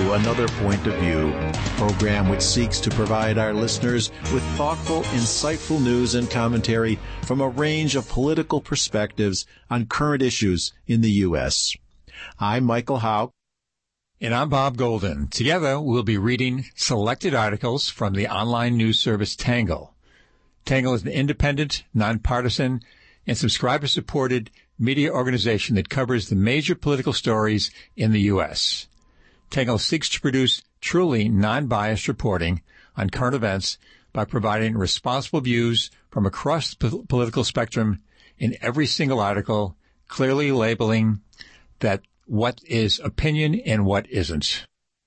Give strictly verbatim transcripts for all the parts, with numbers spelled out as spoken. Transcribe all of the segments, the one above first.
to Another Point of View, a program which seeks to provide our listeners with thoughtful, insightful news and commentary from a range of political perspectives on current issues in the U S. I'm Michael Howe. And I'm Bob Golden. Together, we'll be reading selected articles from the online news service Tangle. Tangle is an independent, nonpartisan, and subscriber-supported media organization that covers the major political stories in the U S. Tangle seeks to produce truly non-biased reporting on current events by providing responsible views from across the po- political spectrum in every single article, clearly labeling that what is opinion and what isn't.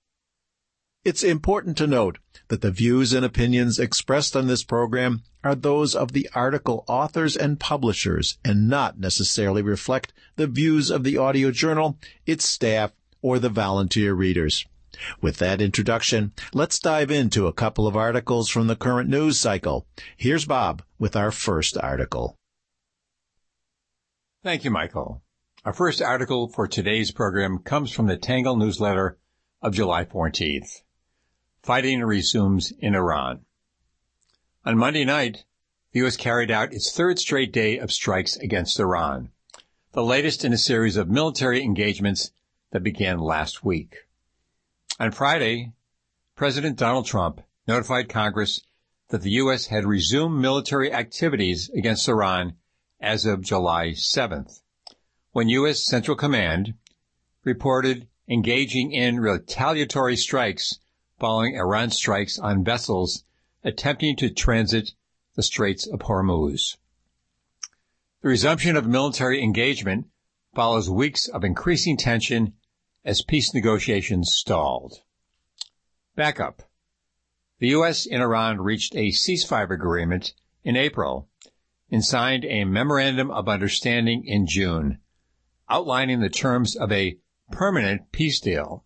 It's important to note that the views and opinions expressed on this program are those of the article authors and publishers and not necessarily reflect the views of the audio journal, its staff, or the volunteer readers. With that introduction, let's dive into a couple of articles from the current news cycle. Here's Bob with our first article. Thank you, Michael. Our first article for today's program comes from the Tangle newsletter of July fourteenth. Fighting resumes in Iran. On Monday night, the U S carried out its third straight day of strikes against Iran, the latest in a series of military engagements that began last week. On Friday, President Donald Trump notified Congress that the U S had resumed military activities against Iran as of July seventh, when U S Central Command reported engaging in retaliatory strikes following Iran's strikes on vessels attempting to transit the Straits of Hormuz. The resumption of military engagement follows weeks of increasing tension as peace negotiations stalled. Backup. The U S and Iran reached a ceasefire agreement in April and signed a memorandum of understanding in June, outlining the terms of a permanent peace deal.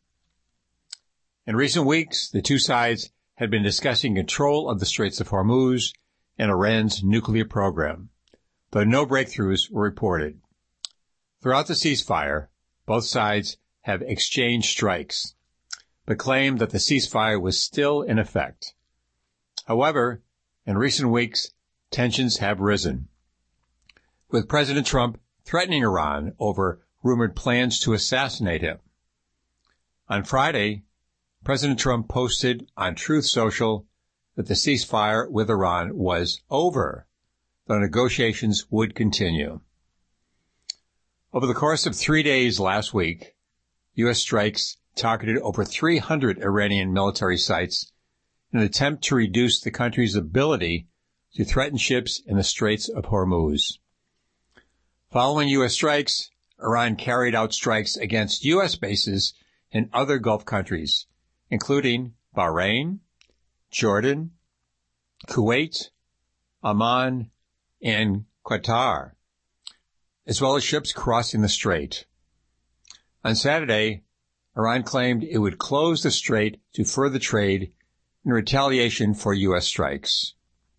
In recent weeks, the two sides had been discussing control of the Straits of Hormuz and Iran's nuclear program, though no breakthroughs were reported. Throughout the ceasefire, both sides have exchanged strikes, but claimed that the ceasefire was still in effect. However, in recent weeks, tensions have risen, with President Trump threatening Iran over rumored plans to assassinate him. On Friday, President Trump posted on Truth Social that the ceasefire with Iran was over, though negotiations would continue. Over the course of three days last week, U S strikes targeted over three hundred Iranian military sites in an attempt to reduce the country's ability to threaten ships in the Straits of Hormuz. Following U S strikes, Iran carried out strikes against U S bases in other Gulf countries, including Bahrain, Jordan, Kuwait, Oman, and Qatar, as well as ships crossing the strait. On Saturday, Iran claimed it would close the strait to further trade in retaliation for U S strikes.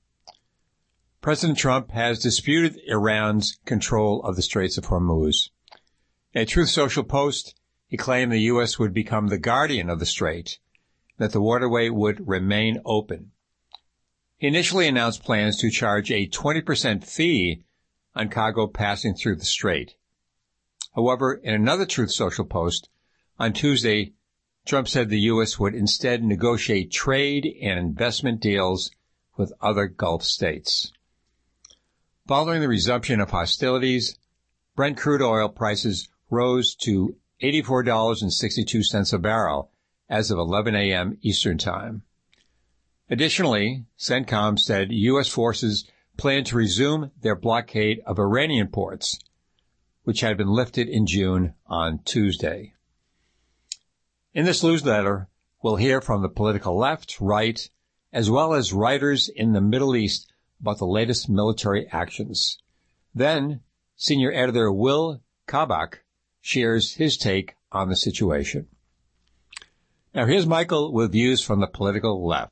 President Trump has disputed Iran's control of the Straits of Hormuz. In a Truth Social post, he claimed the U S would become the guardian of the strait, that the waterway would remain open. He initially announced plans to charge a twenty percent fee on cargo passing through the strait. However, in another Truth Social post on Tuesday, Trump said the U S would instead negotiate trade and investment deals with other Gulf states. Following the resumption of hostilities, Brent crude oil prices rose to eighty-four dollars and sixty-two cents a barrel as of eleven a.m. Eastern Time. Additionally, CENTCOM said U S forces plan to resume their blockade of Iranian ports, which had been lifted in June on Tuesday. In this newsletter, we'll hear from the political left, right, as well as writers in the Middle East about the latest military actions. Then, senior editor Will Kabak shares his take on the situation. Now, here's Michael with views from the political left.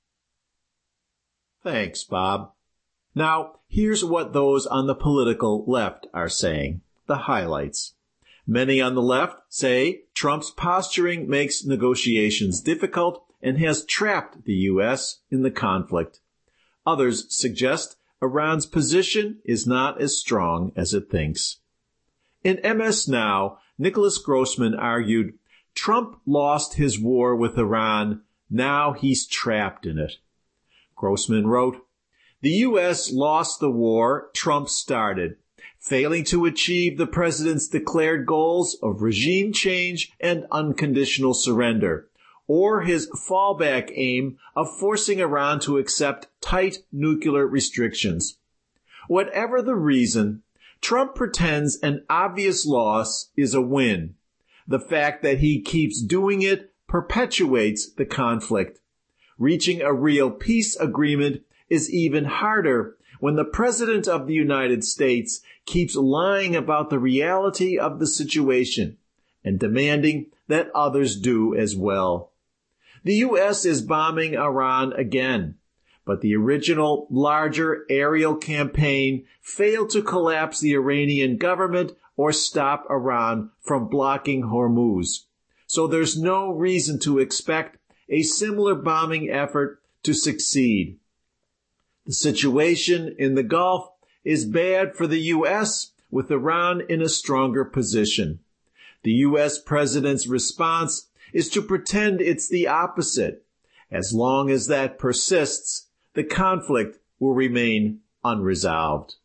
Thanks, Bob. Now, here's what those on the political left are saying. The highlights. Many on the left say Trump's posturing makes negotiations difficult and has trapped the U S in the conflict. Others suggest Iran's position is not as strong as it thinks. In M S Now, Nicholas Grossman argued, Trump lost his war with Iran, now he's trapped in it. Grossman wrote, the U S lost the war Trump started, failing to achieve the president's declared goals of regime change and unconditional surrender, or his fallback aim of forcing Iran to accept tight nuclear restrictions. Whatever the reason, Trump pretends an obvious loss is a win. The fact that he keeps doing it perpetuates the conflict. Reaching a real peace agreement is even harder when the President of the United States keeps lying about the reality of the situation and demanding that others do as well. The U S is bombing Iran again, but the original, larger aerial campaign failed to collapse the Iranian government or stop Iran from blocking Hormuz. So there's no reason to expect a similar bombing effort to succeed. The situation in the Gulf is bad for the U S, with Iran in a stronger position. The U S president's response is to pretend it's the opposite. As long as that persists, the conflict will remain unresolved.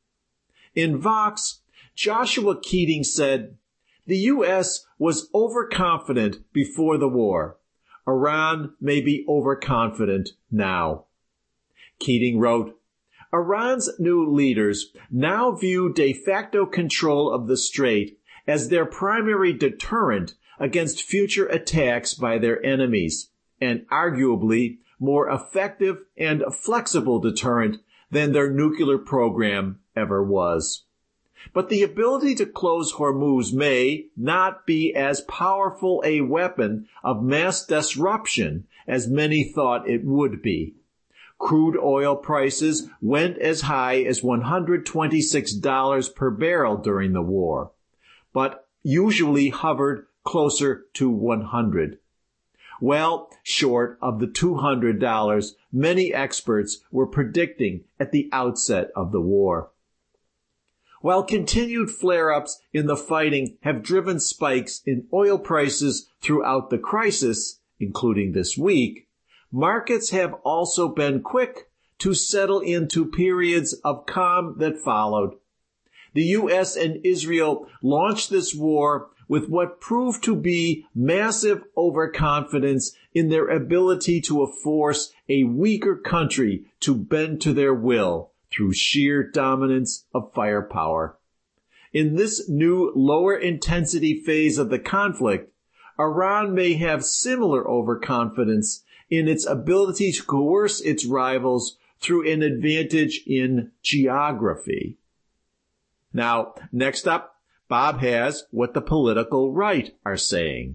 In Vox, Joshua Keating said, the U S was overconfident before the war. Iran may be overconfident now. Keating wrote, Iran's new leaders now view de facto control of the strait as their primary deterrent against future attacks by their enemies, and arguably more effective and flexible deterrent than their nuclear program ever was. But the ability to close Hormuz may not be as powerful a weapon of mass disruption as many thought it would be. Crude oil prices went as high as one hundred twenty-six dollars per barrel during the war, but usually hovered closer to one hundred dollars. Well short of the two hundred dollars many experts were predicting at the outset of the war. While continued flare-ups in the fighting have driven spikes in oil prices throughout the crisis, including this week, markets have also been quick to settle into periods of calm that followed. The U S and Israel launched this war with what proved to be massive overconfidence in their ability to force a weaker country to bend to their will through sheer dominance of firepower. In this new lower intensity phase of the conflict, Iran may have similar overconfidence in its ability to coerce its rivals through an advantage in geography. Now, next up, Bob has what the political right are saying.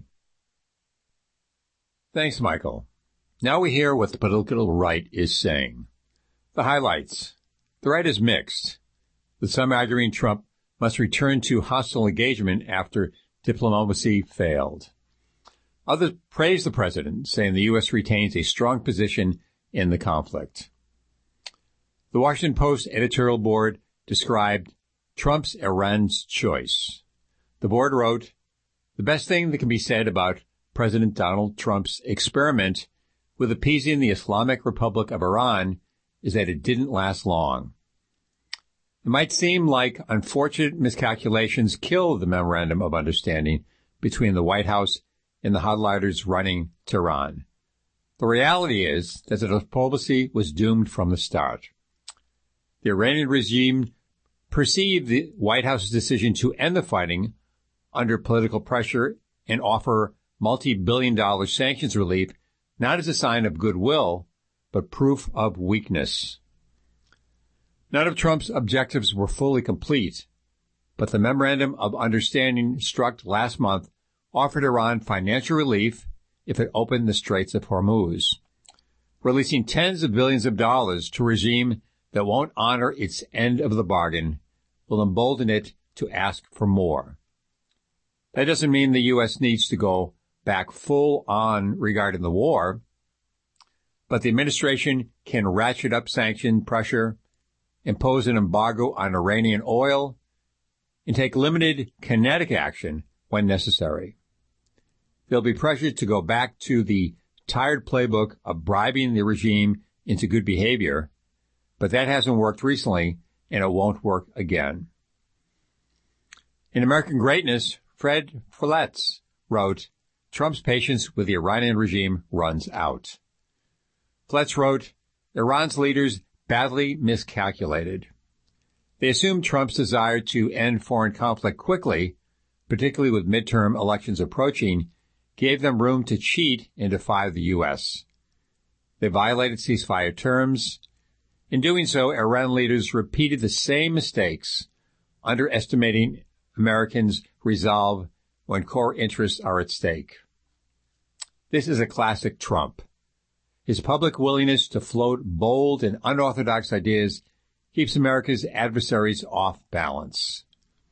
Thanks, Michael. Now we hear what the political right is saying. The highlights. The right is mixed, with some arguing Trump must return to hostile engagement after diplomacy failed. Others praise the president, saying the U S retains a strong position in the conflict. The Washington Post editorial board described Trump's Iran's choice. The board wrote, the best thing that can be said about President Donald Trump's experiment with appeasing the Islamic Republic of Iran is that it didn't last long. It might seem like unfortunate miscalculations killed the memorandum of understanding between the White House and the hardliners running Tehran. The reality is that the diplomacy was doomed from the start. The Iranian regime perceived the White House's decision to end the fighting under political pressure and offer multi-billion dollar sanctions relief not as a sign of goodwill, but proof of weakness. None of Trump's objectives were fully complete, but the Memorandum of Understanding struck last month offered Iran financial relief if it opened the Straits of Hormuz. Releasing tens of billions of dollars to a regime that won't honor its end of the bargain will embolden it to ask for more. That doesn't mean the U S needs to go back full on regarding the war, but the administration can ratchet up sanction pressure, impose an embargo on Iranian oil, and take limited kinetic action when necessary. They'll be pressured to go back to the tired playbook of bribing the regime into good behavior, but that hasn't worked recently, and it won't work again. In American Greatness, Fred Follett wrote, Trump's patience with the Iranian regime runs out. Follett wrote, Iran's leaders badly miscalculated. They assumed Trump's desire to end foreign conflict quickly, particularly with midterm elections approaching, gave them room to cheat and defy the U S. They violated ceasefire terms. In doing so, Iran leaders repeated the same mistakes, underestimating Americans' resolve when core interests are at stake. This is a classic Trump. His public willingness to float bold and unorthodox ideas keeps America's adversaries off balance.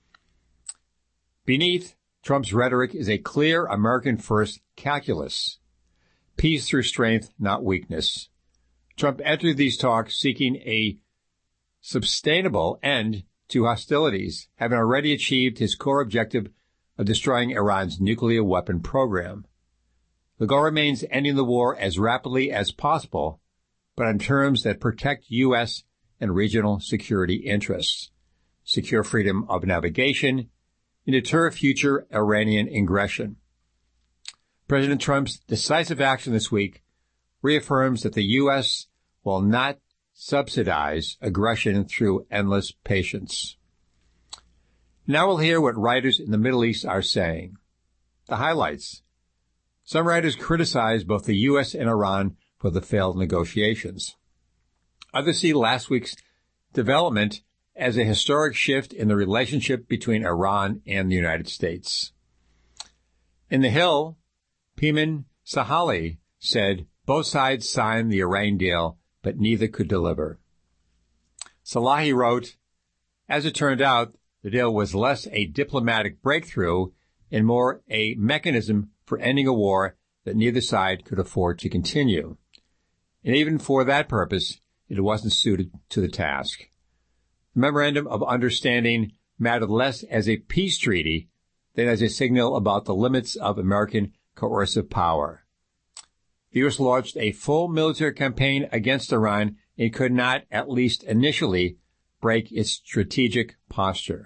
Beneath Trump's rhetoric is a clear American-first calculus. Peace through strength, not weakness. Trump entered these talks seeking a sustainable end to hostilities, having already achieved his core objective of destroying Iran's nuclear weapon program. The goal remains ending the war as rapidly as possible, but on terms that protect U S and regional security interests, secure freedom of navigation, and deter future Iranian aggression. President Trump's decisive action this week reaffirms that the U S will not subsidize aggression through endless patience. Now we'll hear what writers in the Middle East are saying. The highlights. Some writers criticize both the U S and Iran for the failed negotiations. Others see last week's development as a historic shift in the relationship between Iran and the United States. In The Hill, Peyman Sahali said both sides signed the Iran deal, but neither could deliver. Salahi wrote, as it turned out, the deal was less a diplomatic breakthrough and more a mechanism for ending a war that neither side could afford to continue. And even for that purpose, it wasn't suited to the task. The Memorandum of Understanding mattered less as a peace treaty than as a signal about the limits of American coercive power. The U S launched a full military campaign against Iran and could not, at least initially, break its strategic posture.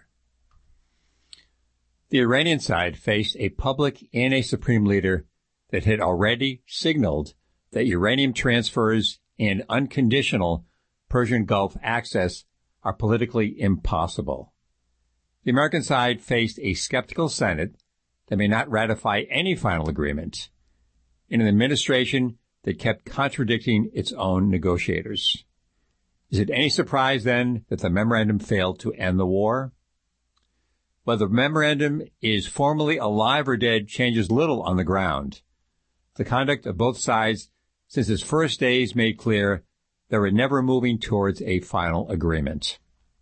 The Iranian side faced a public and a supreme leader that had already signaled that uranium transfers and unconditional Persian Gulf access are politically impossible. The American side faced a skeptical Senate that may not ratify any final agreement, and an administration that kept contradicting its own negotiators. Is it any surprise, then, that the memorandum failed to end the war? Whether the memorandum is formally alive or dead changes little on the ground. The conduct of both sides since its first days made clear they were never moving towards a final agreement.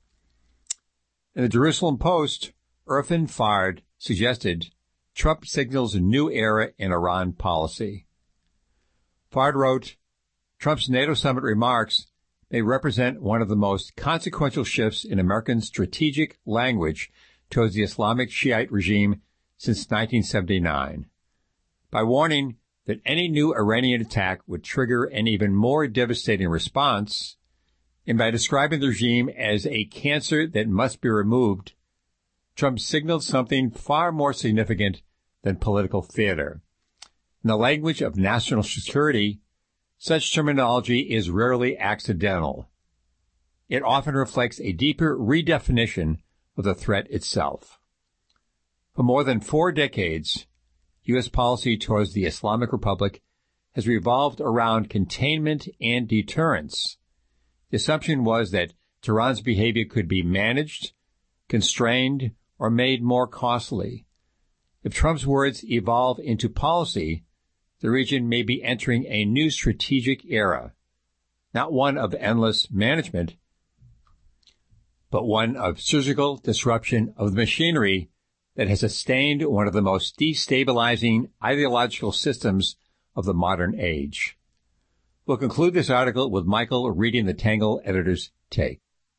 In the Jerusalem Post, Irfan Fard suggested Trump signals a new era in Iran policy. Fard wrote, Trump's NATO summit remarks may represent one of the most consequential shifts in American strategic language towards the Islamic Shiite regime since nineteen seventy-nine. By warning that any new Iranian attack would trigger an even more devastating response, and by describing the regime as a cancer that must be removed, Trump signaled something far more significant than political theater. In the language of national security, such terminology is rarely accidental. It often reflects a deeper redefinition of the threat itself. For more than four decades, U S policy towards the Islamic Republic has revolved around containment and deterrence. The assumption was that Tehran's behavior could be managed, constrained, or made more costly. If Trump's words evolve into policy, the region may be entering a new strategic era, not one of endless management, but one of surgical disruption of the machinery that has sustained one of the most destabilizing ideological systems of the modern age. We'll conclude this article with Michael reading the Tangle editor's take.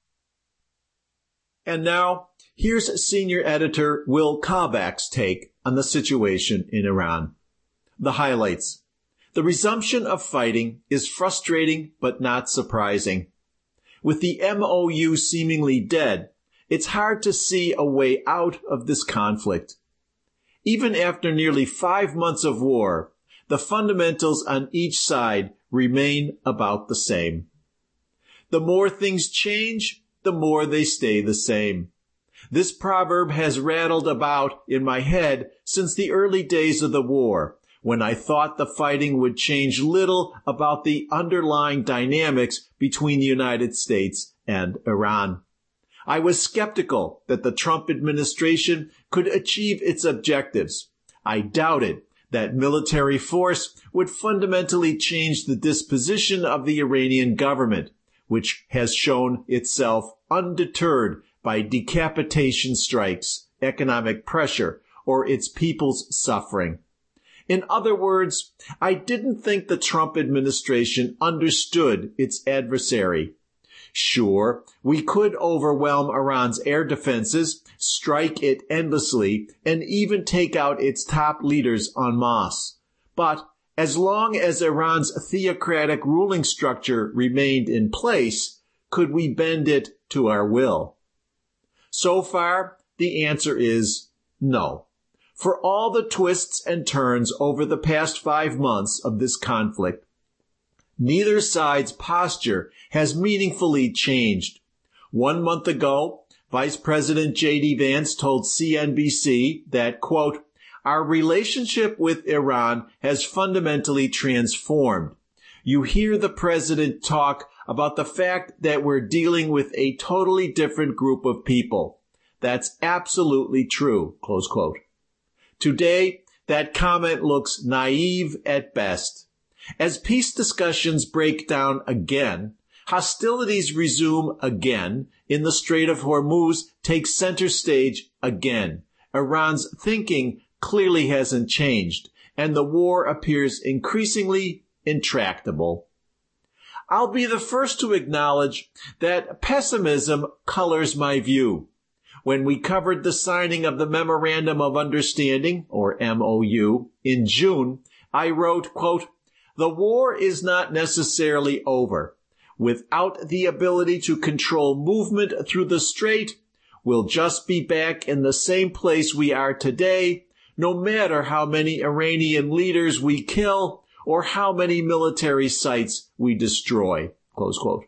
And now, here's senior editor Will Kobach's take on the situation in Iran. The highlights. The resumption of fighting is frustrating but not surprising. With the M O U seemingly dead, it's hard to see a way out of this conflict. Even after nearly five months of war, the fundamentals on each side remain about the same. The more things change, the more they stay the same. This proverb has rattled about in my head since the early days of the war, when I thought the fighting would change little about the underlying dynamics between the United States and Iran. I was skeptical that the Trump administration could achieve its objectives. I doubted that military force would fundamentally change the disposition of the Iranian government, which has shown itself undeterred by decapitation strikes, economic pressure, or its people's suffering. In other words, I didn't think the Trump administration understood its adversary. Sure, we could overwhelm Iran's air defenses, strike it endlessly, and even take out its top leaders en masse. But as long as Iran's theocratic ruling structure remained in place, could we bend it to our will? So far, the answer is no. For all the twists and turns over the past five months of this conflict, neither side's posture has meaningfully changed. One month ago, Vice President J D Vance told C N B C that, quote, "Our relationship with Iran has fundamentally transformed. You hear the president talk about the fact that we're dealing with a totally different group of people. That's absolutely true," close quote. Today, that comment looks naive at best. As peace discussions break down again, hostilities resume again, in the Strait of Hormuz takes center stage again. Iran's thinking clearly hasn't changed, and the war appears increasingly intractable. I'll be the first to acknowledge that pessimism colors my view. When we covered the signing of the Memorandum of Understanding, or M O U, in June, I wrote, quote, "The war is not necessarily over. Without the ability to control movement through the strait, we'll just be back in the same place we are today, no matter how many Iranian leaders we kill or how many military sites we destroy," close quote.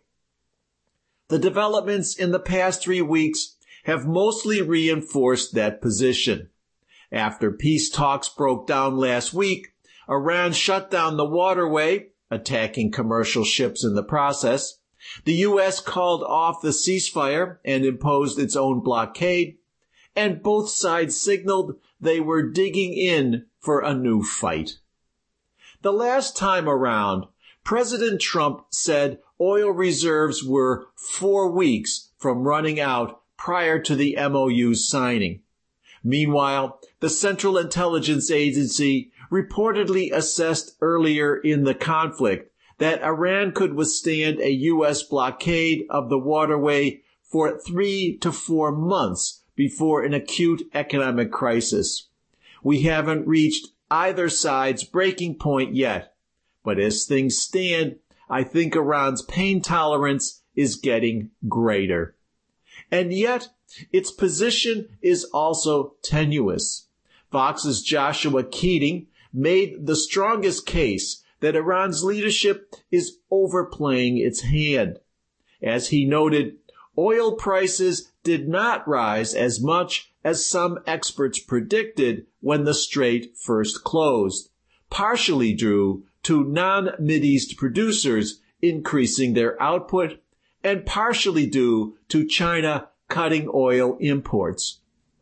The developments in the past three weeks have mostly reinforced that position. After peace talks broke down last week, Iran shut down the waterway, attacking commercial ships in the process. The U S called off the ceasefire and imposed its own blockade, and both sides signaled they were digging in for a new fight. The last time around, President Trump said oil reserves were four weeks from running out prior to the M O U's signing. Meanwhile, the Central Intelligence Agency reportedly assessed earlier in the conflict that Iran could withstand a U S blockade of the waterway for three to four months before an acute economic crisis. We haven't reached either side's breaking point yet, but as things stand, I think Iran's pain tolerance is getting greater. And yet, its position is also tenuous. Vox's Joshua Keating made the strongest case that Iran's leadership is overplaying its hand. As he noted, oil prices did not rise as much as some experts predicted when the strait first closed, partially due to non-Mideast producers increasing their output and partially due to China cutting oil imports.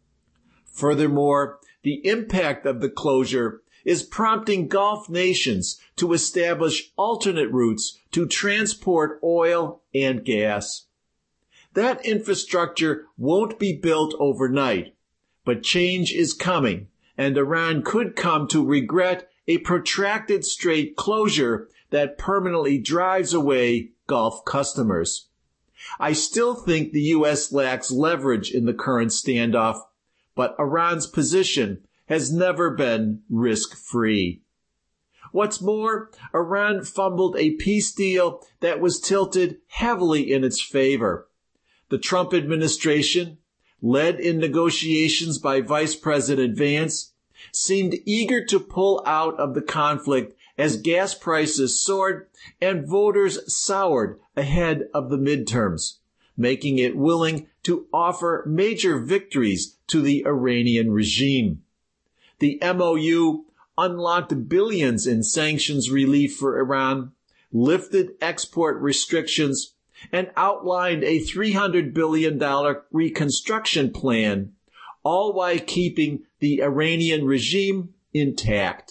Furthermore, the impact of the closure is prompting Gulf nations to establish alternate routes to transport oil and gas. That infrastructure won't be built overnight, But change is coming, and Iran could come to regret a protracted strait closure that permanently drives away Gulf customers. I still think the U S lacks leverage in the current standoff, but Iran's position has never been risk-free. What's more, Iran fumbled a peace deal that was tilted heavily in its favor. The Trump administration, led in negotiations by Vice President Vance, seemed eager to pull out of the conflict as gas prices soared and voters soured ahead of the midterms, making it willing to offer major victories to the Iranian regime. The M O U unlocked billions in sanctions relief for Iran, lifted export restrictions, and outlined a three hundred billion dollars reconstruction plan, all while keeping the Iranian regime intact.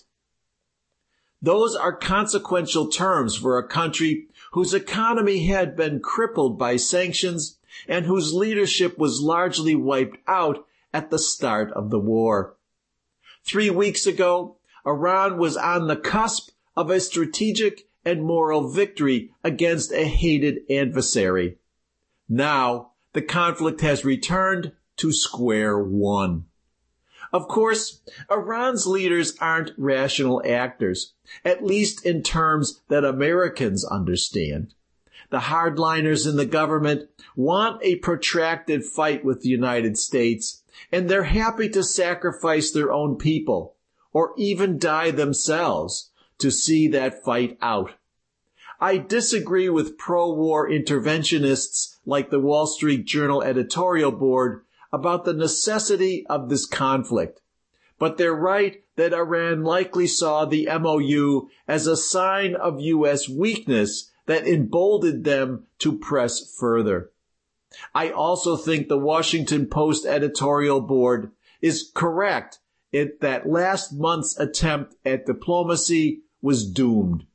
Those are consequential terms for a country whose economy had been crippled by sanctions and whose leadership was largely wiped out at the start of the war. Three weeks ago, Iran was on the cusp of a strategic and moral victory against a hated adversary. Now, the conflict has returned to square one. Of course, Iran's leaders aren't rational actors, at least in terms that Americans understand. The hardliners in the government want a protracted fight with the United States, and they're happy to sacrifice their own people, or even die themselves, to see that fight out. I disagree with pro-war interventionists like the Wall Street Journal editorial board about the necessity of this conflict, but they're right that Iran likely saw the M O U as a sign of U S weakness that emboldened them to press further. I also think the Washington Post editorial board is correct in that last month's attempt at diplomacy was doomed.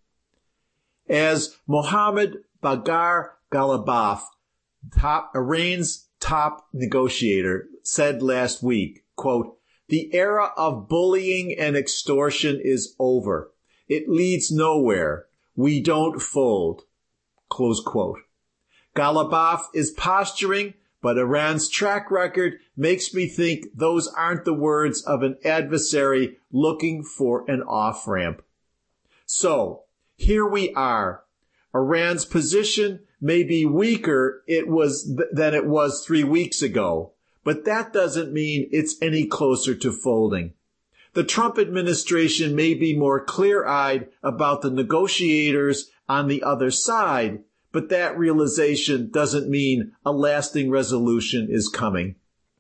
As Mohammad Bagher Ghalibaf, top, Iran's top negotiator, said last week, quote, "The era of bullying and extortion is over. It leads nowhere. We don't fold." Close quote. Ghalibaf is posturing, but Iran's track record makes me think those aren't the words of an adversary looking for an off-ramp. So, here we are. Iran's position may be weaker it was th- than it was three weeks ago, but that doesn't mean it's any closer to folding. The Trump administration may be more clear-eyed about the negotiators on the other side, but that realization doesn't mean a lasting resolution is coming.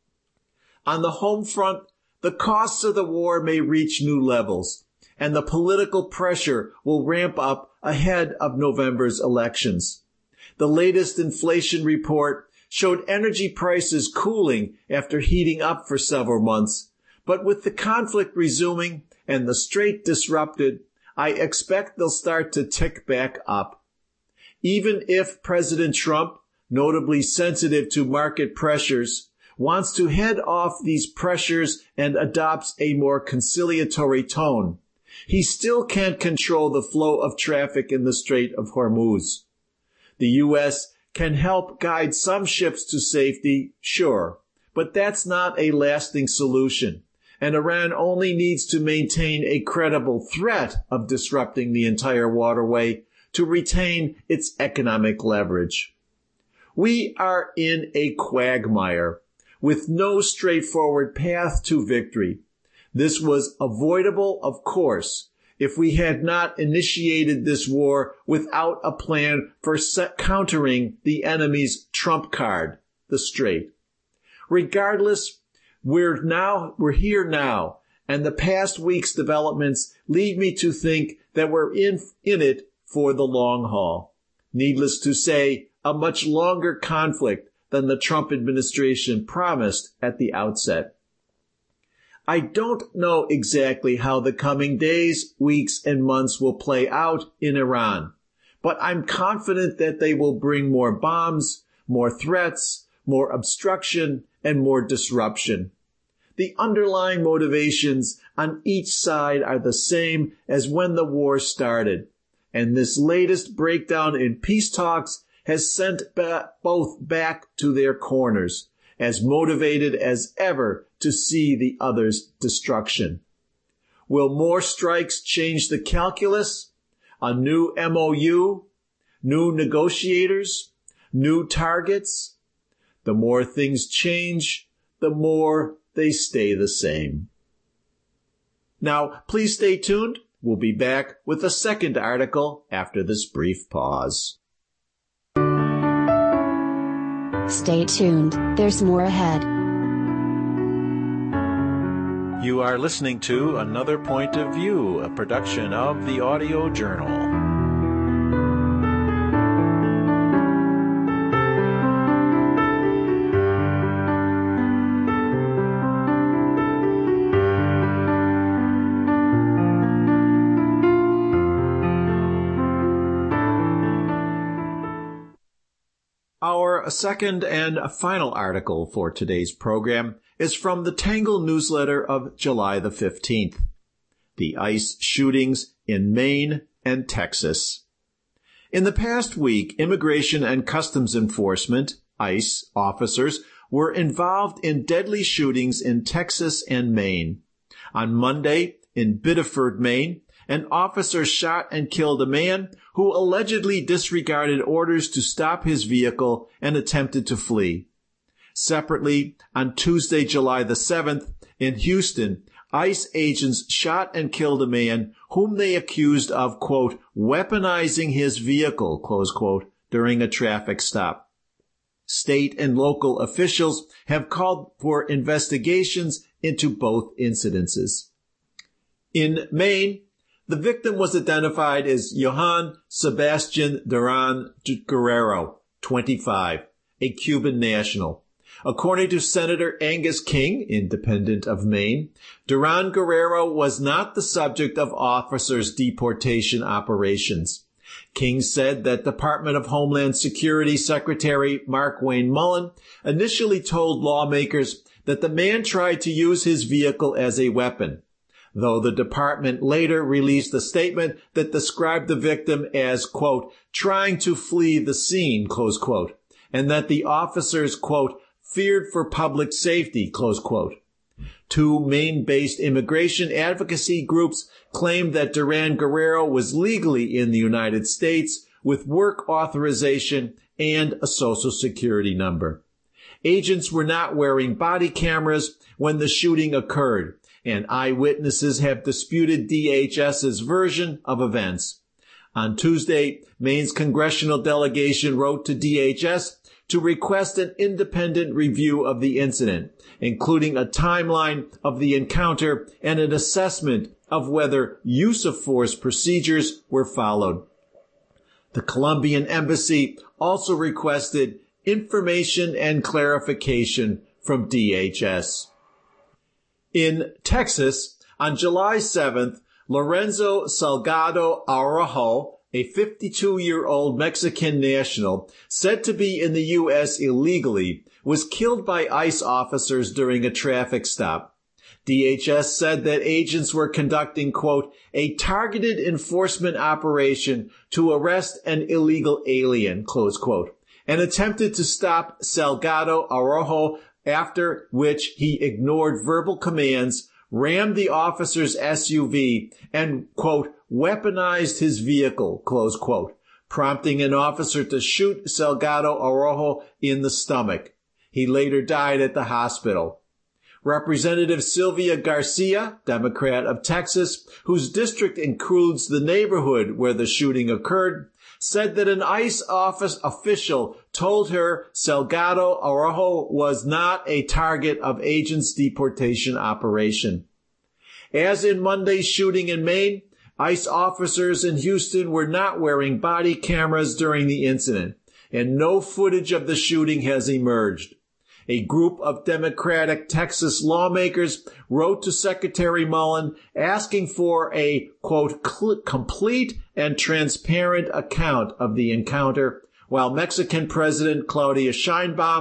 On the home front, the costs of the war may reach new levels, and the political pressure will ramp up ahead of November's elections. The latest inflation report showed energy prices cooling after heating up for several months, but with the conflict resuming and the strait disrupted, I expect they'll start to tick back up. Even if President Trump, notably sensitive to market pressures, wants to head off these pressures and adopts a more conciliatory tone, he still can't control the flow of traffic in the Strait of Hormuz. The U S can help guide some ships to safety, sure, but that's not a lasting solution, and Iran only needs to maintain a credible threat of disrupting the entire waterway to retain its economic leverage. We are in a quagmire with no straightforward path to victory. This was avoidable, of course, if we had not initiated this war without a plan for countering the enemy's trump card, the strait. Regardless, we're now, we're here now, and the past week's developments lead me to think that we're in, in it for the long haul. Needless to say, a much longer conflict than the Trump administration promised at the outset. I don't know exactly how the coming days, weeks, and months will play out in Iran, but I'm confident that they will bring more bombs, more threats, more obstruction, and more disruption. the underlying motivations on each side are the same as when the war started, and this latest breakdown in peace talks has sent ba- both back to their corners, as motivated as ever to see the other's destruction. Will more strikes change the calculus? A new M O U? New negotiators? New targets? The more things change, the more they stay the same. Now, please stay tuned. We'll be back with a second article after this brief pause. Stay tuned, there's more ahead. You are listening to Another Point of View, a production of the Audio Journal. Our second and final article for today's program is from the Tangle newsletter of July the fifteenth. The ICE shootings in Maine and Texas. In the past week, Immigration and Customs Enforcement, ICE, officers were involved in deadly shootings in Texas and Maine. On Monday, in Biddeford, Maine, an officer shot and killed a man who allegedly disregarded orders to stop his vehicle and attempted to flee. Separately, on Tuesday, July the seventh, in Houston, ICE agents shot and killed a man whom they accused of, quote, weaponizing his vehicle, close quote, during a traffic stop. State and local officials have called for investigations into both incidences. In Maine, the victim was identified as Johann Sebastian Duran Guerrero, twenty-five, a Cuban national. According to Senator Angus King, independent of Maine, Duran Guerrero was not the subject of officers' deportation operations. King said that Department of Homeland Security Secretary Mark Wayne Mullen initially told lawmakers that the man tried to use his vehicle as a weapon, though the department later released a statement that described the victim as, quote, trying to flee the scene, close quote, and that the officers, quote, feared for public safety, close quote. Two Maine-based immigration advocacy groups claimed that Duran Guerrero was legally in the United States with work authorization and a social security number. Agents were not wearing body cameras when the shooting occurred, and eyewitnesses have disputed D H S's version of events. On Tuesday, Maine's congressional delegation wrote to D H S to request an independent review of the incident, including a timeline of the encounter and an assessment of whether use of force procedures were followed. The Colombian embassy also requested information and clarification from D H S. In Texas, on July seventh, Lorenzo Salgado Araujo, a fifty-two-year-old Mexican national said to be in the U S illegally, was killed by ICE officers during a traffic stop. D H S said that agents were conducting, quote, a targeted enforcement operation to arrest an illegal alien, close quote, and attempted to stop Salgado Araujo, after which he ignored verbal commands, rammed the officer's S U V, and, quote, weaponized his vehicle, close quote, prompting an officer to shoot Salgado Araujo in the stomach. He later died at the hospital. Representative Sylvia Garcia, Democrat of Texas, whose district includes the neighborhood where the shooting occurred, said that an ICE office official told her Salgado Araujo was not a target of agents' deportation operation. As in Monday's shooting in Maine, ICE officers in Houston were not wearing body cameras during the incident, and no footage of the shooting has emerged. A group of Democratic Texas lawmakers wrote to Secretary Mullen asking for a, quote, complete and transparent account of the encounter, while Mexican President Claudia Sheinbaum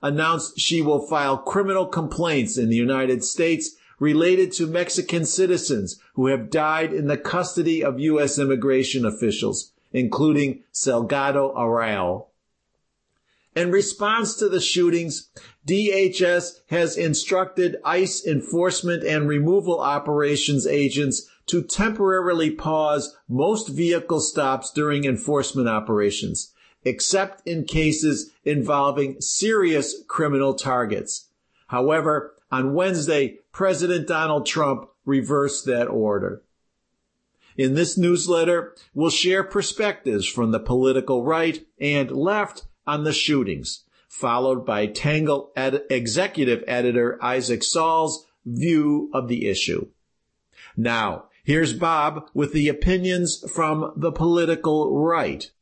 announced she will file criminal complaints in the United States related to Mexican citizens who have died in the custody of U S immigration officials, including Salgado Arroyo. In response to the shootings, D H S has instructed ICE enforcement and removal operations agents to temporarily pause most vehicle stops during enforcement operations, except in cases involving serious criminal targets. However, on Wednesday, President Donald Trump reversed that order. In this newsletter, we'll share perspectives from the political right and left on the shootings, followed by Tangle ed- executive editor Isaac Saul's view of the issue. Now, here's Bob with the opinions from the political right.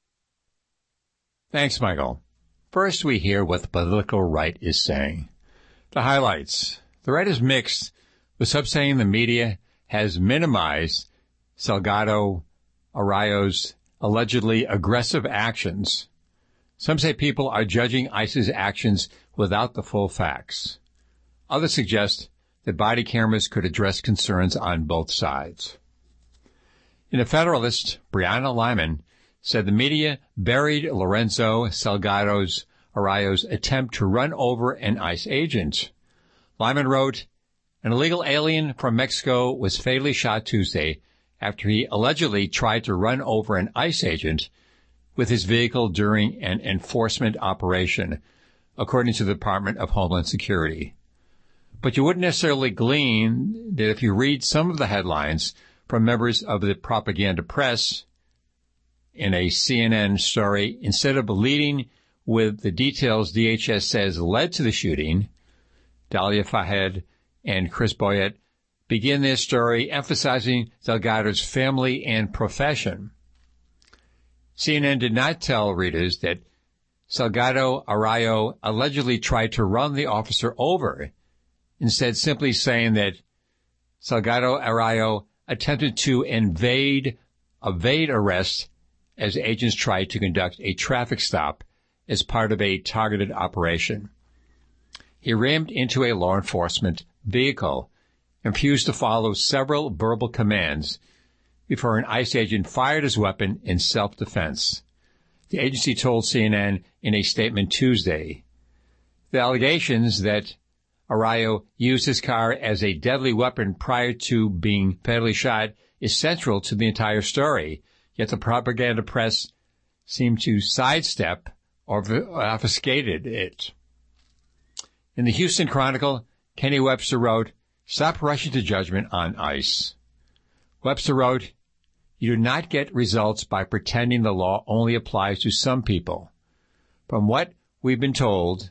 Thanks, Michael. First, we hear what the political right is saying. The highlights. The right is mixed, with some saying the media has minimized Salgado Arroyo's allegedly aggressive actions. Some say people are judging ICE's actions without the full facts. Others suggest that body cameras could address concerns on both sides. In The Federalist, Brianna Lyman said the media buried Lorenzo Salgado Arroyo's attempt to run over an ICE agent. Lyman wrote, an illegal alien from Mexico was fatally shot Tuesday after he allegedly tried to run over an ICE agent with his vehicle during an enforcement operation, according to the Department of Homeland Security. But you wouldn't necessarily glean that if you read some of the headlines from members of the propaganda press in a C N N story, instead of leading with the details D H S says led to the shooting, Dalia Fahed and Chris Boyett begin their story emphasizing Salgado's family and profession. C N N did not tell readers that Salgado Arroyo allegedly tried to run the officer over, instead simply saying that Salgado Arroyo attempted to invade, evade arrest as agents tried to conduct a traffic stop as part of a targeted operation. He rammed into a law enforcement vehicle and refused to follow several verbal commands before an ICE agent fired his weapon in self-defense. The agency told C N N in a statement Tuesday. The allegations that Arroyo used his car as a deadly weapon prior to being fatally shot is central to the entire story, yet the propaganda press seemed to sidestep or obfuscated it. In the Houston Chronicle, Kenny Webster wrote, stop rushing to judgment on ICE. Webster wrote, you do not get results by pretending the law only applies to some people. From what we've been told,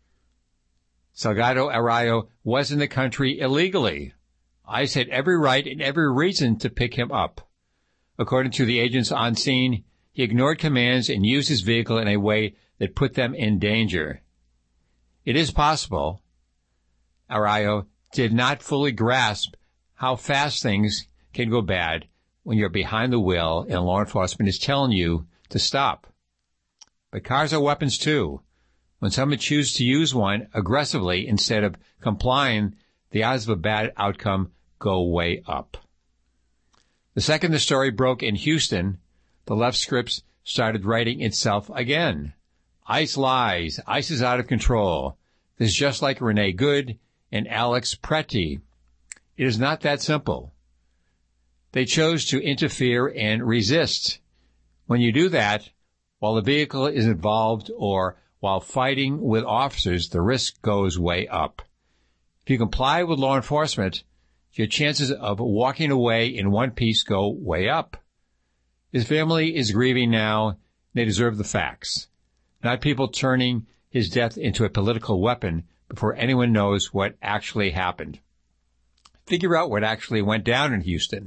Salgado Arroyo was in the country illegally. ICE had every right and every reason to pick him up. According to the agents on scene, he ignored commands and used his vehicle in a way that put them in danger. It is possible Arroyo did not fully grasp how fast things can go bad when you're behind the wheel and law enforcement is telling you to stop. But cars are weapons too. When someone chooses to use one aggressively instead of complying, the odds of a bad outcome go way up. The second the story broke in Houston, the left scripts started writing itself again. ICE lies. ICE is out of control. This is just like Renee Good and Alex Preti. It is not that simple. They chose to interfere and resist. When you do that, while the vehicle is involved or while fighting with officers, the risk goes way up. If you comply with law enforcement, your chances of walking away in one piece go way up. His family is grieving now. They deserve the facts, not people turning his death into a political weapon before anyone knows what actually happened. Figure out what actually went down in Houston.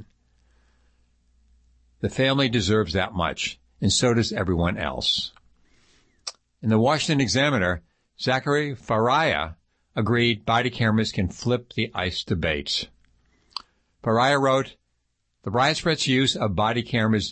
The family deserves that much, and so does everyone else. In the Washington Examiner, Zachary Faria agreed body cameras can flip the ICE debate. Faria wrote, the widespread use of body cameras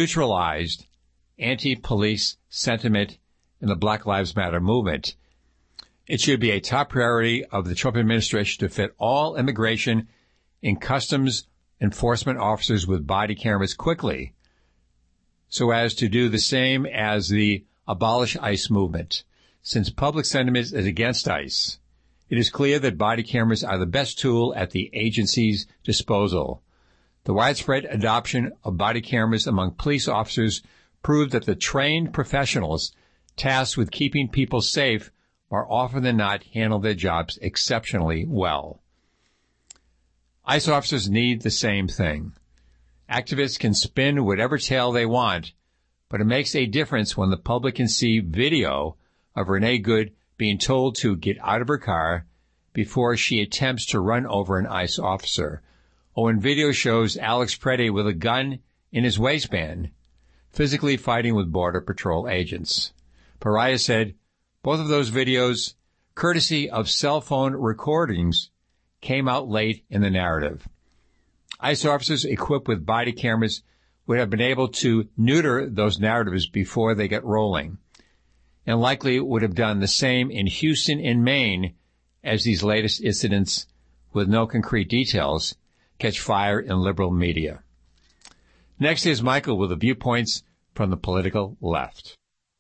neutralized anti-police sentiment in the Black Lives Matter movement. It should be a top priority of the Trump administration to fit all immigration and customs enforcement officers with body cameras quickly, so as to do the same as the Abolish ICE movement. Since public sentiment is against ICE, it is clear that body cameras are the best tool at the agency's disposal. The widespread adoption of body cameras among police officers proved that the trained professionals tasked with keeping people safe more often than not handle their jobs exceptionally well. ICE officers need the same thing. Activists can spin whatever tale they want, but it makes a difference when the public can see video of Renee Good being told to get out of her car before she attempts to run over an ICE officer, or when video shows Alex Preddy with a gun in his waistband, physically fighting with Border Patrol agents. Pariah said, both of those videos, courtesy of cell phone recordings, came out late in the narrative. ICE officers equipped with body cameras would have been able to neuter those narratives before they get rolling, and likely would have done the same in Houston and Maine as these latest incidents, with no concrete details, catch fire in liberal media. Next is Michael with the viewpoints from the political left.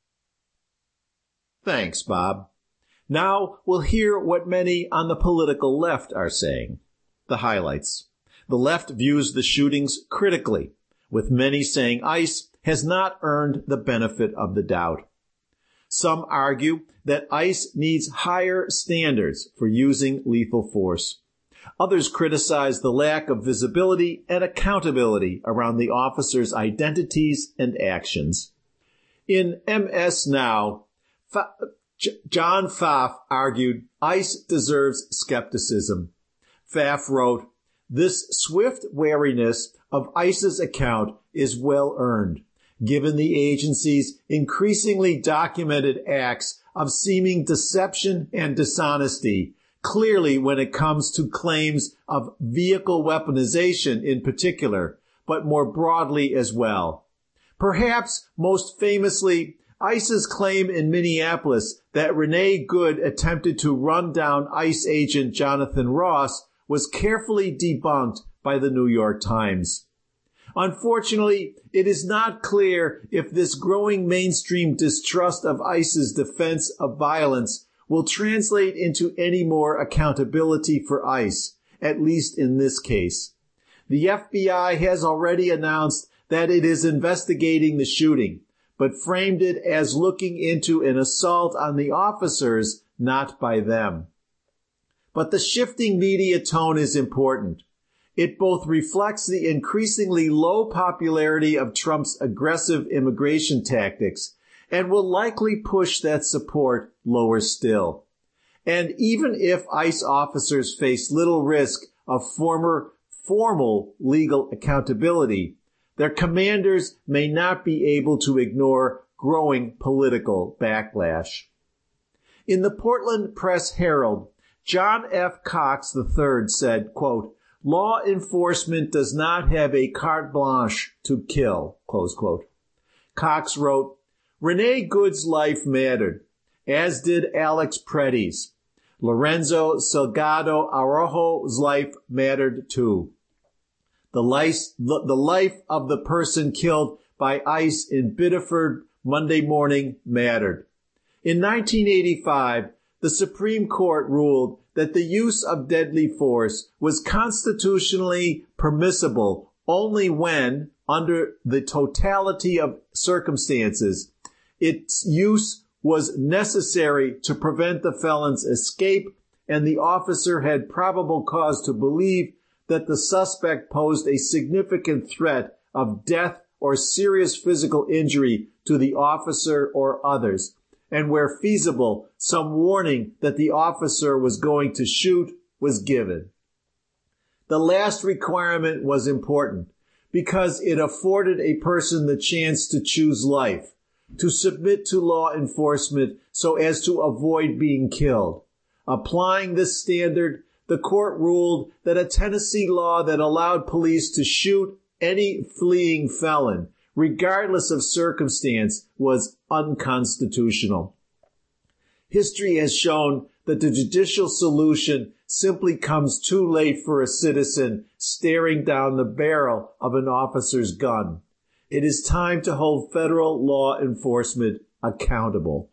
Thanks, Bob. Now we'll hear what many on the political left are saying. The highlights. The left views the shootings critically, with many saying ICE has not earned the benefit of the doubt. Some argue that ICE needs higher standards for using lethal force. Others criticize the lack of visibility and accountability around the officers' identities and actions. In M S Now, Fa- John Pfaff argued ICE deserves skepticism. Pfaff wrote, "This swift wariness of ICE's account is well earned, given the agency's increasingly documented acts of seeming deception and dishonesty, clearly when it comes to claims of vehicle weaponization in particular, but more broadly as well. Perhaps most famously, ICE's claim in Minneapolis that Renee Good attempted to run down ICE agent Jonathan Ross was carefully debunked by the New York Times. Unfortunately, it is not clear if this growing mainstream distrust of ICE's defense of violence will translate into any more accountability for ICE, at least in this case. The F B I has already announced that it is investigating the shooting, but framed it as looking into an assault on the officers, not by them. But the shifting media tone is important. It both reflects the increasingly low popularity of Trump's aggressive immigration tactics and will likely push that support lower still. And even if ICE officers face little risk of former formal legal accountability, their commanders may not be able to ignore growing political backlash. In the Portland Press-Herald, John F. Cox the third said, quote, "Law enforcement does not have a carte blanche to kill," close quote. Cox wrote, "Renee Good's life mattered, as did Alex Preddy's. Lorenzo Salgado Araujo's life mattered too. The life, the life of the person killed by ICE in Biddeford Monday morning mattered. In nineteen eighty-five, the Supreme Court ruled that the use of deadly force was constitutionally permissible only when, under the totality of circumstances, its use was necessary to prevent the felon's escape and the officer had probable cause to believe that the suspect posed a significant threat of death or serious physical injury to the officer or others, and where feasible, some warning that the officer was going to shoot was given. The last requirement was important because it afforded a person the chance to choose life, to submit to law enforcement so as to avoid being killed. Applying this standard, the court ruled that a Tennessee law that allowed police to shoot any fleeing felon, regardless of circumstance, was unconstitutional. History has shown that the judicial solution simply comes too late for a citizen staring down the barrel of an officer's gun. It is time to hold federal law enforcement accountable.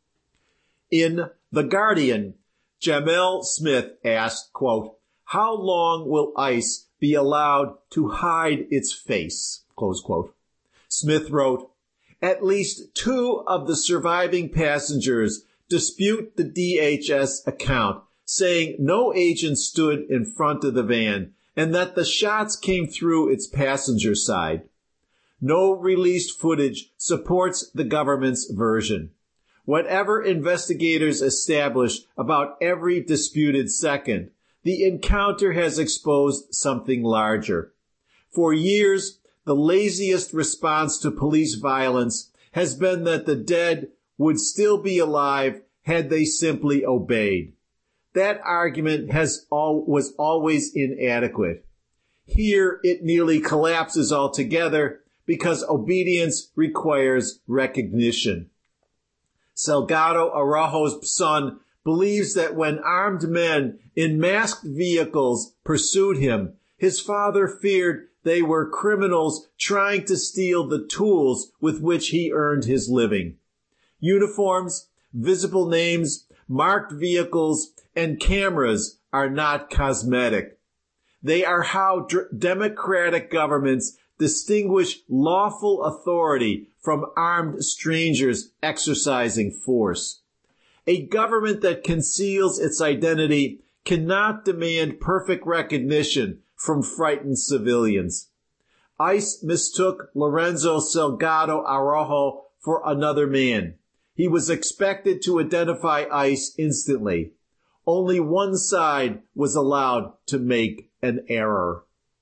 In The Guardian, Jamel Smith asked, quote, "How long will ICE be allowed to hide its face?" Close quote. Smith wrote, "At least two of the surviving passengers dispute the D H S account, saying no agent stood in front of the van and that the shots came through its passenger side. No released footage supports the government's version. Whatever investigators establish about every disputed second, the encounter has exposed something larger. For years, the laziest response to police violence has been that the dead would still be alive had they simply obeyed. That argument has all, was always inadequate. Here, it nearly collapses altogether because obedience requires recognition. Salgado Araujo's son believes that when armed men in masked vehicles pursued him, his father feared they were criminals trying to steal the tools with which he earned his living. Uniforms, visible names, marked vehicles, and cameras are not cosmetic. They are how dr- democratic governments distinguish lawful authority from armed strangers exercising force. A government that conceals its identity cannot demand perfect recognition from frightened civilians. ICE mistook Lorenzo Salgado Araujo for another man. He was expected to identify ICE instantly. Only one side was allowed to make an error.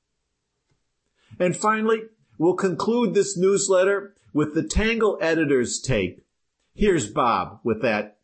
And finally, we'll conclude this newsletter with the Tangle editor's take. Here's Bob with that.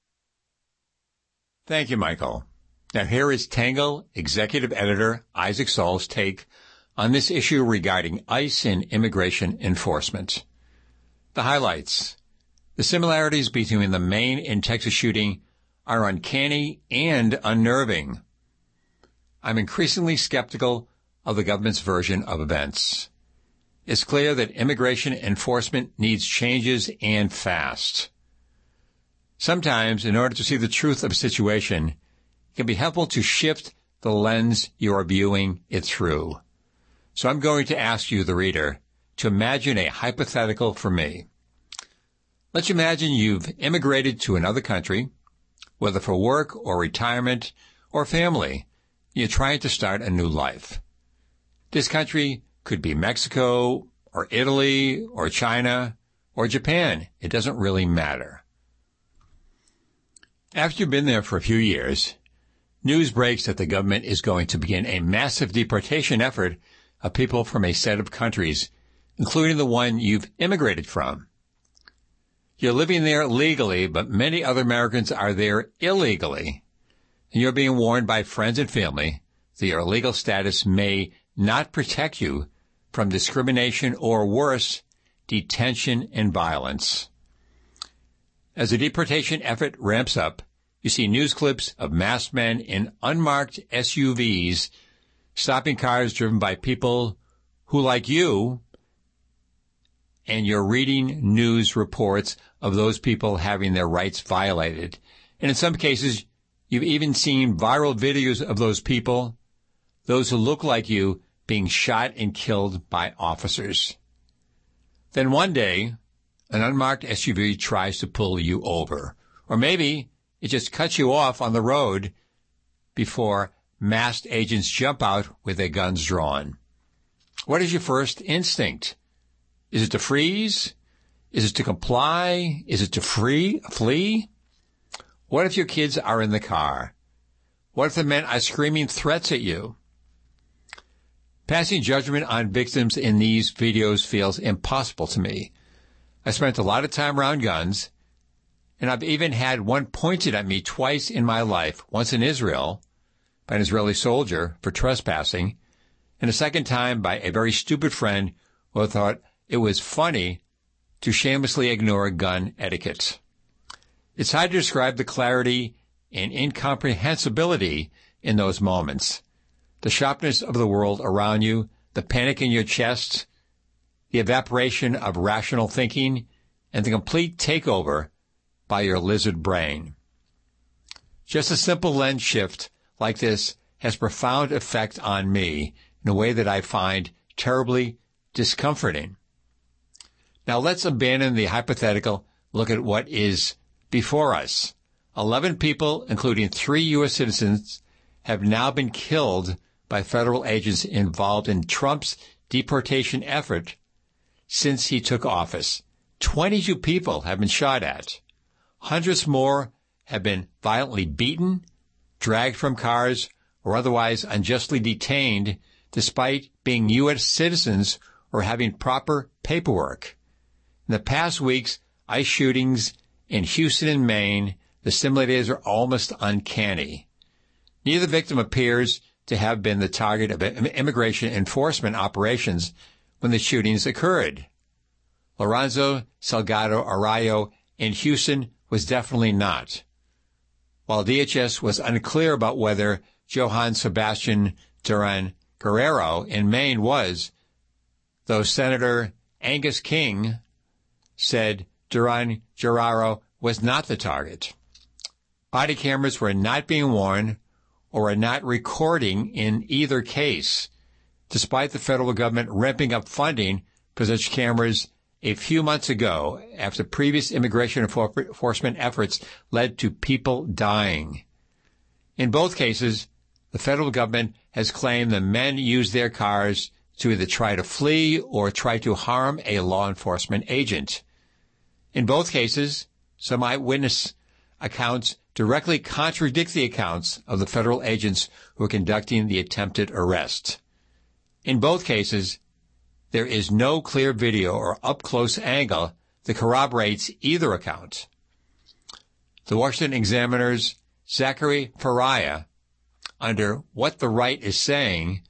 Thank you, Michael. Now here is Tangle executive editor Isaac Saul's take on this issue regarding ICE and immigration enforcement. The highlights. The similarities between the Maine and Texas shooting are uncanny and unnerving. I'm increasingly skeptical of the government's version of events. It's clear that immigration enforcement needs changes and fast. Sometimes, in order to see the truth of a situation, it can be helpful to shift the lens you are viewing it through. So I'm going to ask you, the reader, to imagine a hypothetical for me. Let's imagine you've immigrated to another country, whether for work or retirement or family. You're trying to start a new life. This country could be Mexico or Italy or China or Japan. It doesn't really matter. After you've been there for a few years, news breaks that the government is going to begin a massive deportation effort of people from a set of countries, including the one you've immigrated from. You're living there legally, but many other Americans are there illegally. And you're being warned by friends and family that your legal status may not protect you from discrimination or, worse, detention and violence. As the deportation effort ramps up, you see news clips of masked men in unmarked S U Vs stopping cars driven by people who, like you, and you're reading news reports of those people having their rights violated. And in some cases, you've even seen viral videos of those people, those who look like you, being shot and killed by officers. Then one day, an unmarked S U V tries to pull you over. Or maybe it just cuts you off on the road before masked agents jump out with their guns drawn. What is your first instinct? Is it to freeze? Is it to comply? Is it to free, flee? What if your kids are in the car? What if the men are screaming threats at you? Passing judgment on victims in these videos feels impossible to me. I spent a lot of time around guns, and I've even had one pointed at me twice in my life, once in Israel by an Israeli soldier for trespassing, and a second time by a very stupid friend who thought it was funny to shamelessly ignore gun etiquette. It's hard to describe the clarity and incomprehensibility in those moments. The sharpness of the world around you, the panic in your chest, the evaporation of rational thinking, and the complete takeover by your lizard brain. Just a simple lens shift like this has profound effect on me in a way that I find terribly discomforting. Now let's abandon the hypothetical, look at what is before us. Eleven people, including three U S citizens, have now been killed by federal agents involved in Trump's deportation effort since he took office. Twenty-two people have been shot at. Hundreds more have been violently beaten, dragged from cars, or otherwise unjustly detained despite being U S citizens or having proper paperwork. In the past weeks, ICE shootings in Houston and Maine, the simulators are almost uncanny. Neither victim appears to have been the target of immigration enforcement operations when the shootings occurred. Lorenzo Salgado Arroyo in Houston was definitely not, while D H S was unclear about whether Johann Sebastian Duran Guerrero in Maine was, though Senator Angus King said Duran Guerrero was not the target. Body cameras were not being worn or were not recording in either case, despite the federal government ramping up funding for such cameras a few months ago after previous immigration enforcement efforts led to people dying. In both cases, the federal government has claimed the men used their cars to either try to flee or try to harm a law enforcement agent. In both cases, some eyewitness accounts directly contradict the accounts of the federal agents who are conducting the attempted arrest. In both cases, there is no clear video or up-close angle that corroborates either account. The Washington Examiner's Zachary Faria, under What the Right is Saying,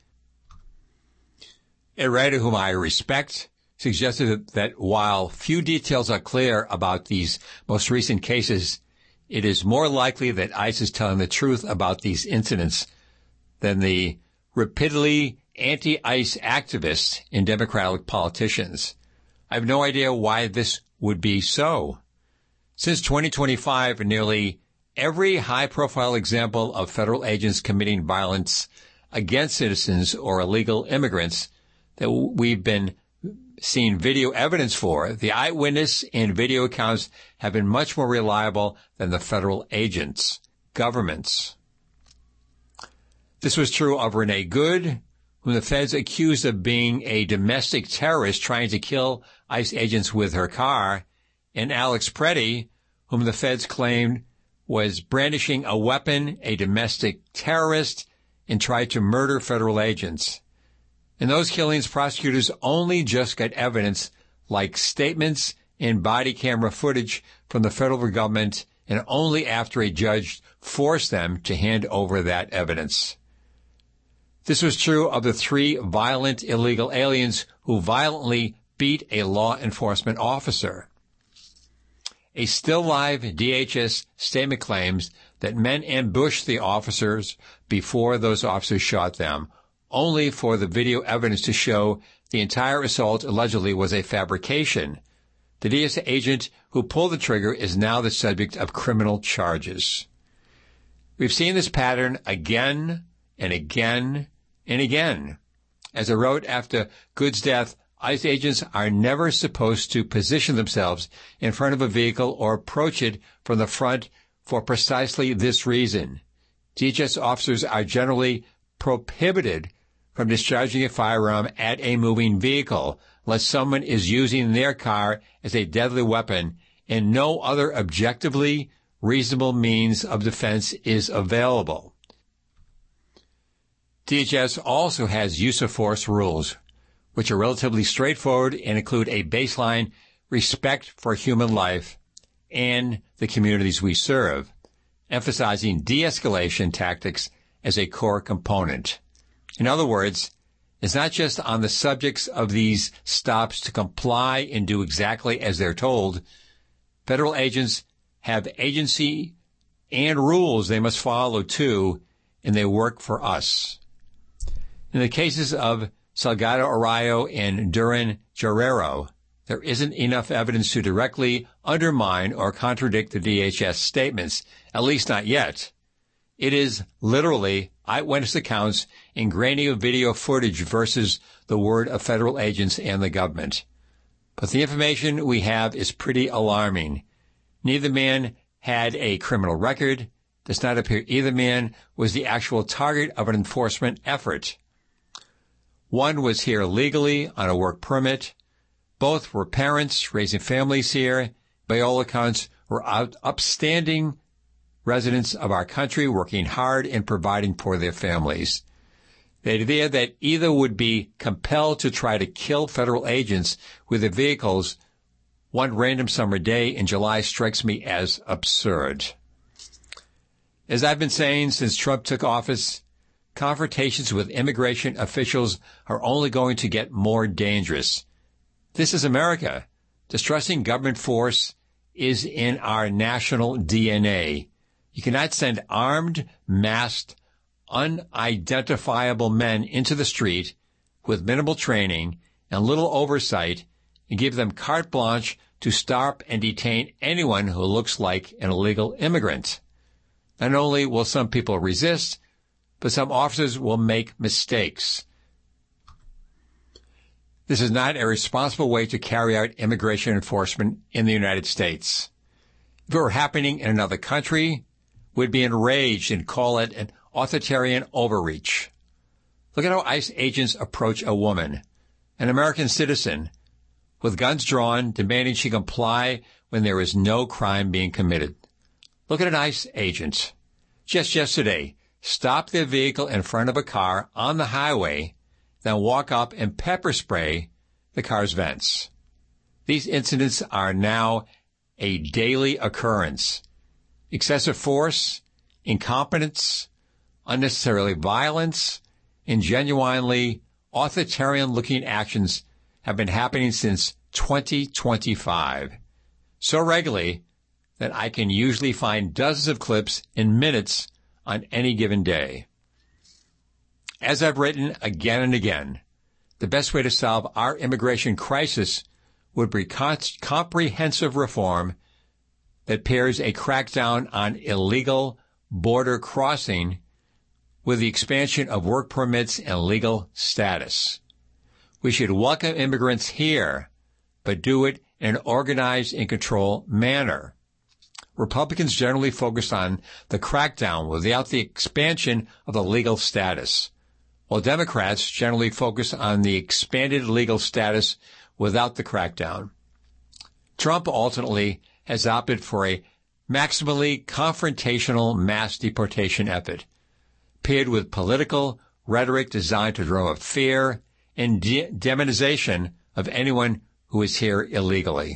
a writer whom I respect, suggested that while few details are clear about these most recent cases, it is more likely that ICE is telling the truth about these incidents than the repeatedly anti-ICE activists and Democratic politicians. I have no idea why this would be so. Since twenty twenty-five, nearly every high-profile example of federal agents committing violence against citizens or illegal immigrants that we've been seeing video evidence for, the eyewitness and video accounts have been much more reliable than the federal agents' governments. This was true of Renee Good, whom the feds accused of being a domestic terrorist trying to kill ICE agents with her car, and Alex Preddy, whom the feds claimed was brandishing a weapon, a domestic terrorist, and tried to murder federal agents. In those killings, prosecutors only just got evidence like statements and body camera footage from the federal government, and only after a judge forced them to hand over that evidence. This was true of the three violent illegal aliens who violently beat a law enforcement officer. A still-live D H S statement claims that men ambushed the officers before those officers shot them, only for the video evidence to show the entire assault allegedly was a fabrication. The D H S agent who pulled the trigger is now the subject of criminal charges. We've seen this pattern again and again and again. As I wrote after Good's death, ICE agents are never supposed to position themselves in front of a vehicle or approach it from the front for precisely this reason. D H S officers are generally prohibited from discharging a firearm at a moving vehicle unless someone is using their car as a deadly weapon and no other objectively reasonable means of defense is available. D H S also has use of force rules, which are relatively straightforward and include a baseline respect for human life and the communities we serve, emphasizing de-escalation tactics as a core component. In other words, it's not just on the subjects of these stops to comply and do exactly as they're told. Federal agents have agency and rules they must follow, too, and they work for us. In the cases of Salgado Arroyo and Duran Guerrero, there isn't enough evidence to directly undermine or contradict the D H S statements, at least not yet. It is literally eyewitness accounts and grainy of video footage versus the word of federal agents and the government. But the information we have is pretty alarming. Neither man had a criminal record. Does not appear either man was the actual target of an enforcement effort. One was here legally on a work permit. Both were parents raising families here. By all accounts, were out upstanding residents of our country working hard and providing for their families. The idea that either would be compelled to try to kill federal agents with their vehicles one random summer day in July strikes me as absurd. As I've been saying since Trump took office, confrontations with immigration officials are only going to get more dangerous. This is America. Distrusting government force is in our national D N A. You cannot send armed, masked, unidentifiable men into the street with minimal training and little oversight and give them carte blanche to stop and detain anyone who looks like an illegal immigrant. Not only will some people resist, but some officers will make mistakes. This is not a responsible way to carry out immigration enforcement in the United States. If it were happening in another country, we'd be enraged and call it an authoritarian overreach. Look at how ICE agents approach a woman, an American citizen, with guns drawn, demanding she comply when there is no crime being committed. Look at an ICE agent. Just yesterday, stop their vehicle in front of a car on the highway, then walk up and pepper spray the car's vents. These incidents are now a daily occurrence. Excessive force, incompetence, unnecessarily violence, and genuinely authoritarian-looking actions have been happening since twenty twenty-five, so regularly that I can usually find dozens of clips in minutes on any given day. As I've written again and again, the best way to solve our immigration crisis would be comprehensive reform that pairs a crackdown on illegal border crossing with the expansion of work permits and legal status. We should welcome immigrants here, but do it in an organized and controlled manner. Republicans generally focus on the crackdown without the expansion of the legal status, while Democrats generally focus on the expanded legal status without the crackdown. Trump ultimately has opted for a maximally confrontational mass deportation effort, paired with political rhetoric designed to draw up fear and de- demonization of anyone who is here illegally.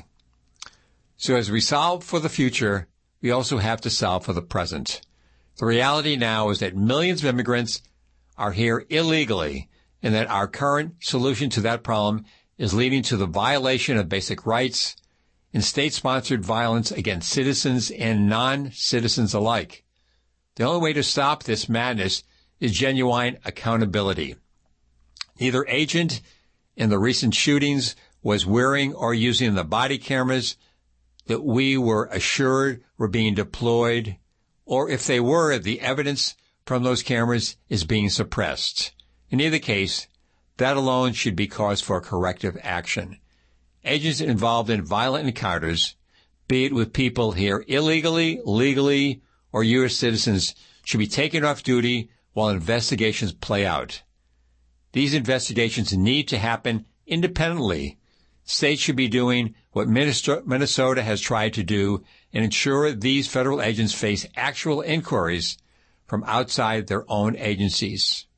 So as we solve for the future, we also have to solve for the present. The reality now is that millions of immigrants are here illegally, and that our current solution to that problem is leading to the violation of basic rights and state-sponsored violence against citizens and non-citizens alike. The only way to stop this madness is genuine accountability. Neither agent in the recent shootings was wearing or using the body cameras that we were assured were being deployed, or if they were, the evidence from those cameras is being suppressed. In either case, that alone should be cause for corrective action. Agents involved in violent encounters, be it with people here illegally, legally, or U S citizens, should be taken off duty while investigations play out. These investigations need to happen independently. States should be doing what Minnesota has tried to do and ensure these federal agents face actual inquiries from outside their own agencies.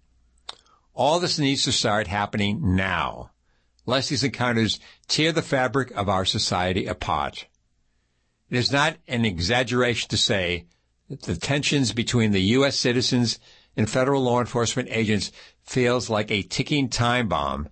All this needs to start happening now, lest these encounters tear the fabric of our society apart. It is not an exaggeration to say that the tensions between the U S citizens and federal law enforcement agents feels like a ticking time bomb,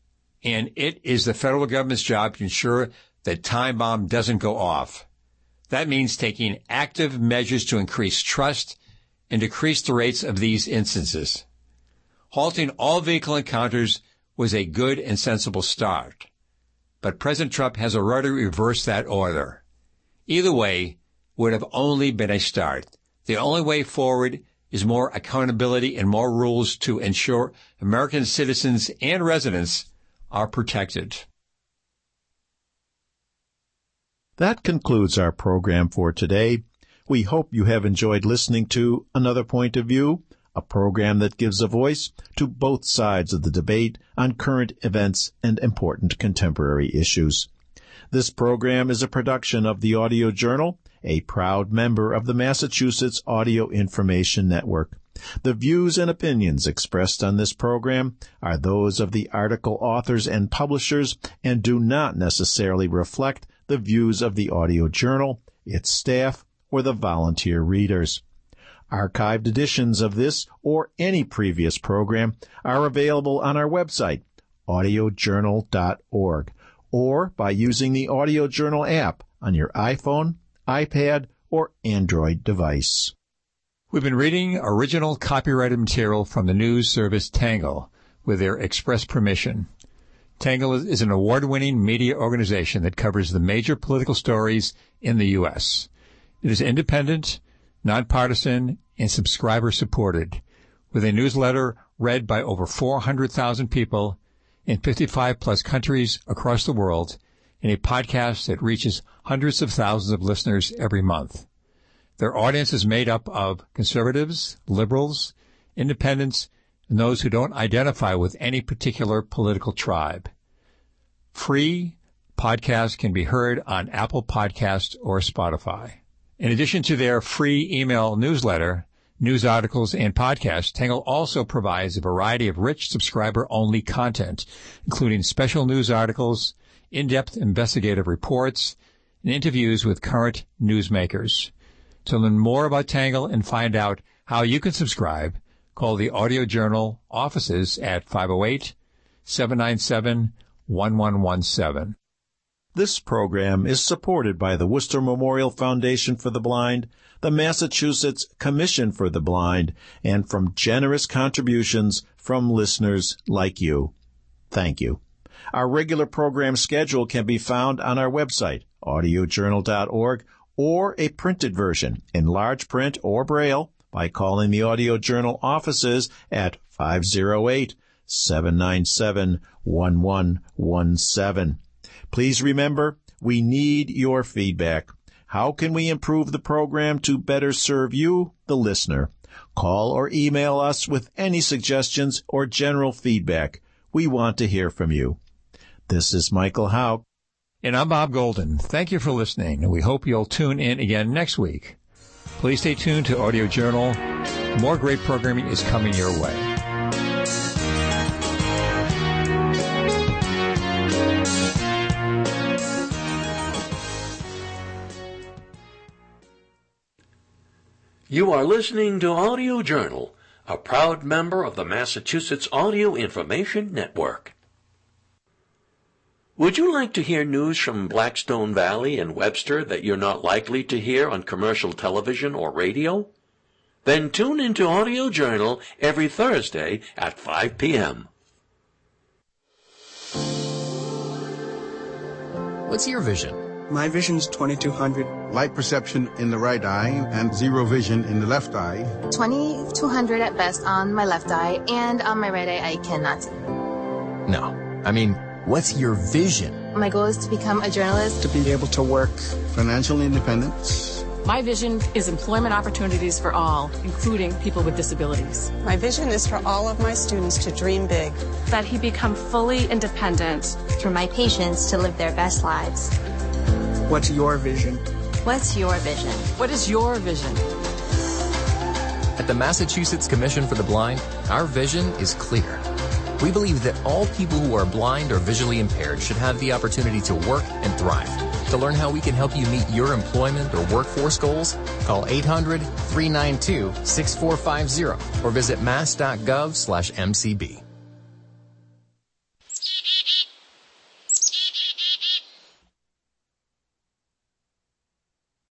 and it is the federal government's job to ensure that time bomb doesn't go off. That means taking active measures to increase trust and decrease the rates of these instances. Halting all vehicle encounters was a good and sensible start, but President Trump has already reversed that order. Either way would have only been a start. The only way forward is more accountability and more rules to ensure American citizens and residents are protected. That concludes our program for today. We hope you have enjoyed listening to Another Point of View, a program that gives a voice to both sides of the debate on current events and important contemporary issues. This program is a production of the Audio Journal, a proud member of the Massachusetts Audio Information Network. The views and opinions expressed on this program are those of the article authors and publishers and do not necessarily reflect the views of the Audio Journal, its staff, or the volunteer readers. Archived editions of this or any previous program are available on our website, audio journal dot org, or by using the Audio Journal app on your iPhone, iPad, or Android device. We've been reading original copyrighted material from the news service Tangle with their express permission. Tangle is an award-winning media organization that covers the major political stories in the U S. It is independent, nonpartisan, and subscriber-supported, with a newsletter read by over four hundred thousand people in fifty-five plus countries across the world, and a podcast that reaches hundreds of thousands of listeners every month. Their audience is made up of conservatives, liberals, independents, and those who don't identify with any particular political tribe. Free podcasts can be heard on Apple Podcasts or Spotify. In addition to their free email newsletter, news articles, and podcasts, Tangle also provides a variety of rich subscriber-only content, including special news articles, in-depth investigative reports, and interviews with current newsmakers. To learn more about Tangle and find out how you can subscribe, call the Audio Journal offices at five oh eight, seven nine seven, one one one seven. This program is supported by the Worcester Memorial Foundation for the Blind, the Massachusetts Commission for the Blind, and from generous contributions from listeners like you. Thank you. Our regular program schedule can be found on our website, audio journal dot org, or a printed version in large print or Braille by calling the Audio Journal offices at five oh eight, seven nine seven, one one one seven. Please remember, we need your feedback. How can we improve the program to better serve you, the listener? Call or email us with any suggestions or general feedback. We want to hear from you. This is Michael Houck. And I'm Bob Golden. Thank you for listening, and we hope you'll tune in again next week. Please stay tuned to Audio Journal. More great programming is coming your way. You are listening to Audio Journal, a proud member of the Massachusetts Audio Information Network. Would you like to hear news from Blackstone Valley and Webster that you're not likely to hear on commercial television or radio? Then tune into Audio Journal every Thursday at five p.m. What's your vision? My vision's twenty-two hundred. Light perception in the right eye and zero vision in the left eye. twenty-two hundred at best on my left eye, and on my right eye I cannot see. No, I mean, what's your vision? My goal is to become a journalist. To be able to work. Financial independence. My vision is employment opportunities for all, including people with disabilities. My vision is for all of my students to dream big. That he become fully independent. For my patients to live their best lives. What's your vision? What's your vision? What is your vision? At the Massachusetts Commission for the Blind, our vision is clear. We believe that all people who are blind or visually impaired should have the opportunity to work and thrive. To learn how we can help you meet your employment or workforce goals, call eight hundred, three nine two, six four five zero or visit mass dot gov slash M C B.